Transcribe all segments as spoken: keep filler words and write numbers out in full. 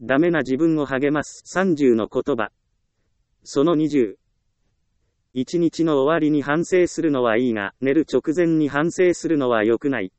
ダメな自分を励ますさんじゅうの言葉。そのにじゅう。一日の終わりに反省するのはいいが、寝る直前に反省するのは良くない。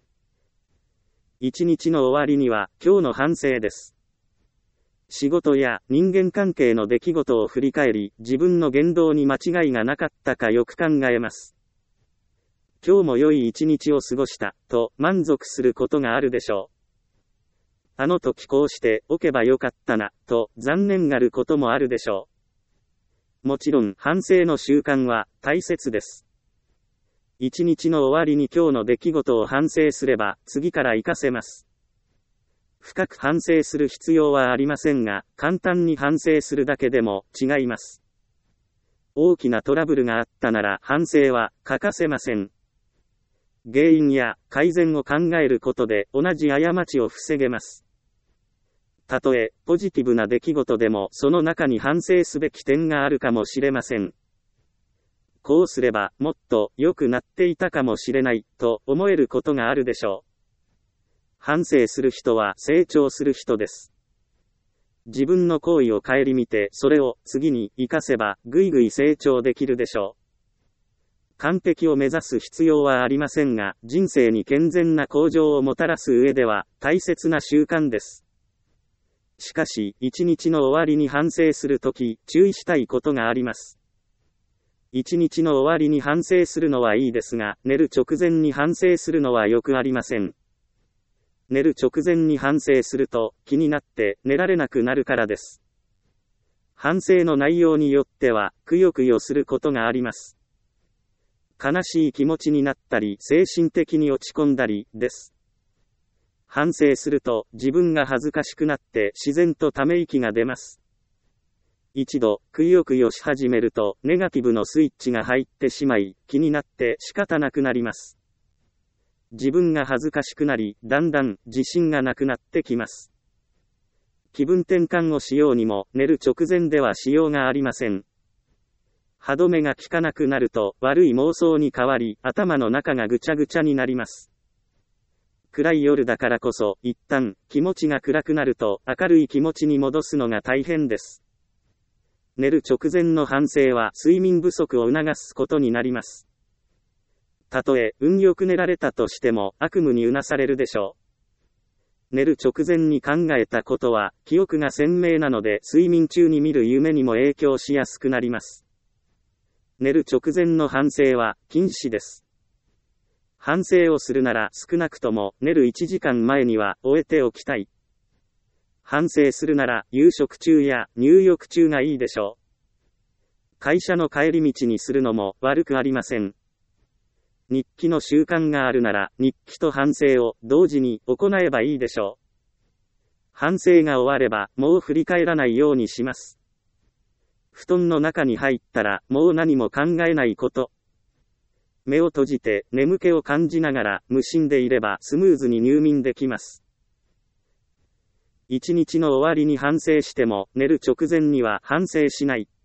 一日の終わりには、今日の反省です。仕事や人間関係の出来事を振り返り、自分の言動に間違いがなかったかよく考えます。今日も良い一日を過ごした、と満足することがあるでしょう。あの時こうしておけばよかったな、と残念がることもあるでしょう。もちろん反省の習慣は大切です。一日の終わりに今日の出来事を反省すれば次から活かせます。深く反省する必要はありませんが、簡単に反省するだけでも違います。大きなトラブルがあったなら反省は欠かせません。原因や改善を考えることで同じ過ちを防げます。たとえポジティブな出来事でもその中に反省すべき点があるかもしれません。こうすればもっと良くなっていたかもしれないと思えることがあるでしょう。反省する人は成長する人です。自分の行為を顧みてそれを次に活かせばぐいぐい成長できるでしょう。完璧を目指す必要はありませんが、人生に健全な向上をもたらす上では大切な習慣です。しかし、一日の終わりに反省するとき、注意したいことがあります。一日の終わりに反省するのはいいですが、寝る直前に反省するのはよくありません。寝る直前に反省すると、気になって寝られなくなるからです。反省の内容によっては、くよくよすることがあります。悲しい気持ちになったり、精神的に落ち込んだり、です。反省すると、自分が恥ずかしくなって、自然とため息が出ます。一度、くよくよし始めると、ネガティブのスイッチが入ってしまい、気になって仕方なくなります。自分が恥ずかしくなり、だんだん、自信がなくなってきます。気分転換をしようにも、寝る直前ではしようがありません。歯止めが効かなくなると悪い妄想に変わり頭の中がぐちゃぐちゃになります。暗い夜だからこそ一旦気持ちが暗くなると明るい気持ちに戻すのが大変です。寝る直前の反省は睡眠不足を促すことになります。たとえ運よく寝られたとしても悪夢にうなされるでしょう。寝る直前に考えたことは記憶が鮮明なので睡眠中に見る夢にも影響しやすくなります。寝る直前の反省は禁止です。反省をするなら少なくとも寝るいちじかんまえには終えておきたい。反省するなら夕食中や入浴中がいいでしょう。会社の帰り道にするのも悪くありません。日記の習慣があるなら日記と反省を同時に行えばいいでしょう。反省が終わればもう振り返らないようにします。布団の中に入ったらもう何も考えないこと。目を閉じて眠気を感じながら無心でいればスムーズに入眠できます。一日の終わりに反省しても寝る直前には反省しない。